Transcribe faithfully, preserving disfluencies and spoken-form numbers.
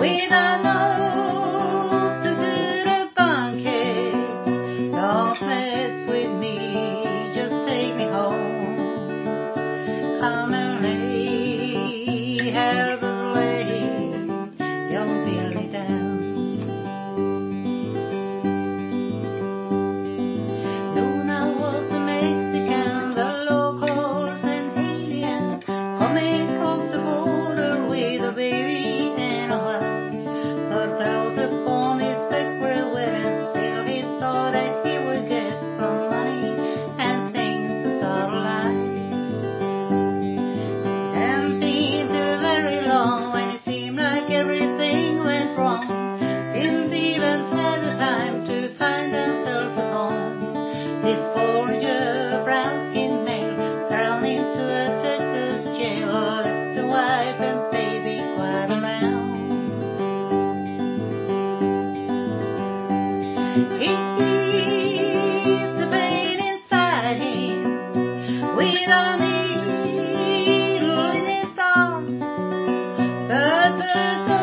with a most good pancake. Don't mess with me, just take me home. Come and lay, help us lay young Billy down. Luna was a Mexican, the locals an alien, coming across the border with a baby and a wife. Thought close upon his back for a wedding, still he thought that he would get some money and things to start a life. Hadn't been too very long when it seemed like everything went wrong. Didn't even have the time to find themselves at home. This foreigner, brown-skinned male, thrown into a Texas jail, left the wife and baby quite alone. He eats the pain inside him with a needle in his arm. The